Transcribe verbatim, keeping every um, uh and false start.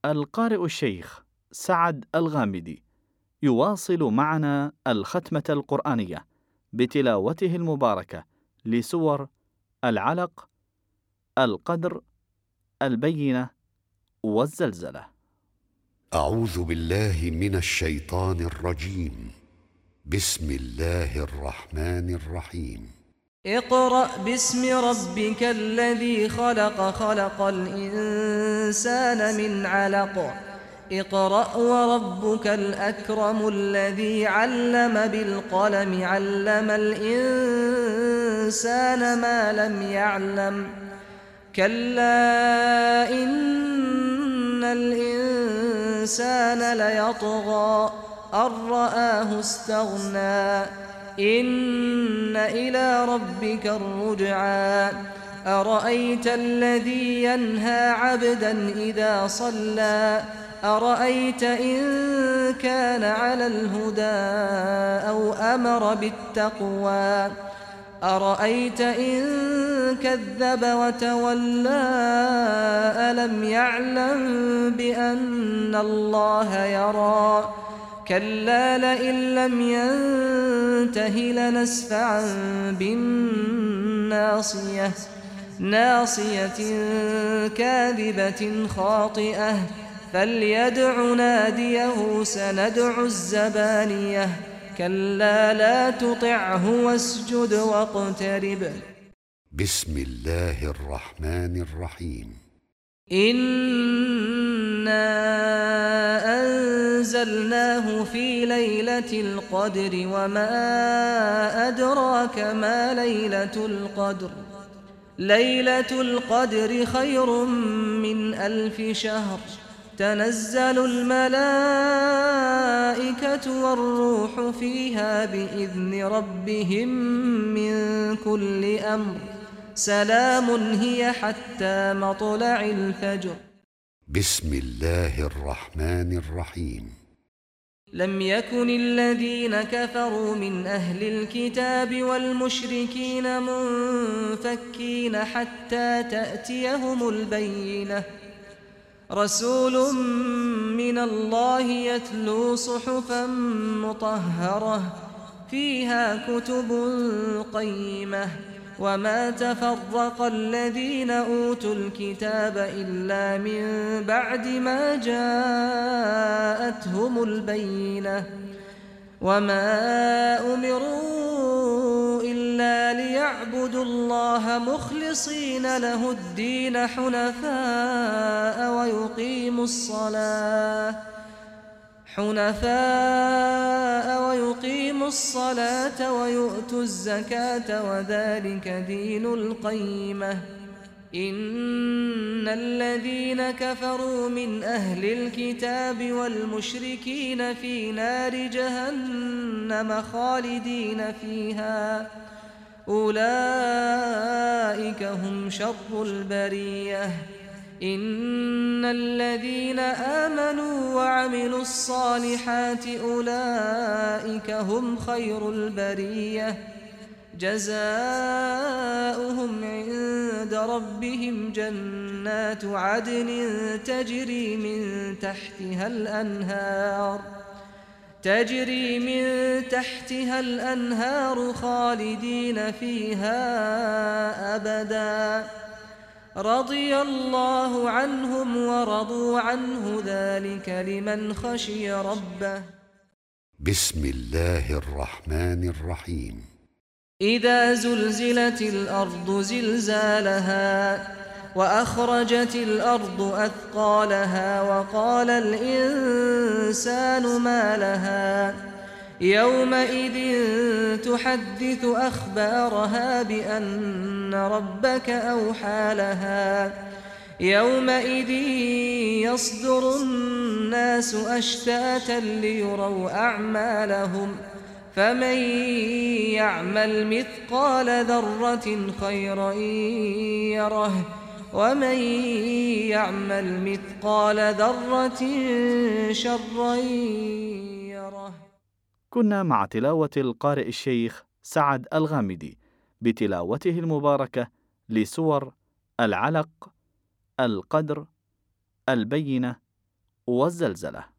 القارئ الشيخ سعد الغامدي يواصل معنا الختمة القرآنية بتلاوته المباركة لسور العلق، القدر، البينة والزلزلة. أعوذ بالله من الشيطان الرجيم. بسم الله الرحمن الرحيم. اقرأ باسم ربك الذي خلق خلق الإنسان من علق اقرأ وربك الأكرم الذي علم بالقلم علم الإنسان ما لم يعلم كلا إن الإنسان ليطغى أن رآه استغنى إن إلى ربك الرجعى أرأيت الذي ينهى عبدا إذا صلى أرأيت إن كان على الهدى أو أمر بالتقوى أرأيت إن كذب وتولى ألم يعلم بأن الله يرى كلا لئن لم ينته لنسفعا بالناصية ناصية كاذبة خاطئة فليدع ناديه سندع الزبانية كلا لا تطعه واسجد واقترب. بسم الله الرحمن الرحيم. إنا أنزلناه في ليلة القدر وما أدراك ما ليلة القدر ليلة القدر خير من ألف شهر تنزل الملائكة والروح فيها بإذن ربهم من كل أمر سلام هي حتى مطلع الفجر. بسم الله الرحمن الرحيم. لم يكن الذين كفروا من أهل الكتاب والمشركين منفكين حتى تأتيهم البينة رسول من الله يتلو صحفا مطهرة فيها كتب قيمة وما تفرق الذين أوتوا الكتاب إلا من بعد ما جاءتهم البينة وما أمروا إلا ليعبدوا الله مخلصين له الدين حنفاء ويقيموا الصلاة حنفاء ويقيموا الصلاة ويؤتوا الزكاة وذلك دين القيمة إن الذين كفروا من أهل الكتاب والمشركين في نار جهنم خالدين فيها أولئك هم شر البرية إن الذين آمنوا وعملوا الصالحات أولئك هم خير البرية جزاؤهم عند ربهم جنات عدن تجري من تحتها الأنهار تجري من تحتها الأنهار خالدين فيها أبدا رضي الله عنهم ورضوا عنه ذلك لمن خشي ربه. بسم الله الرحمن الرحيم. إذا زلزلت الأرض زلزالها وأخرجت الأرض أثقالها وقال الإنسان ما لها يومئذ تحدث أخبارها بأن ربك أوحى لها يومئذ يصدر الناس أشتاتا ليروا أعمالهم فمن يعمل مثقال ذرة خيرا يره ومن يعمل مثقال ذرة شرا يره. كنا مع تلاوة القارئ الشيخ سعد الغامدي بتلاوته المباركة لسور العلق، القدر، البينة والزلزلة.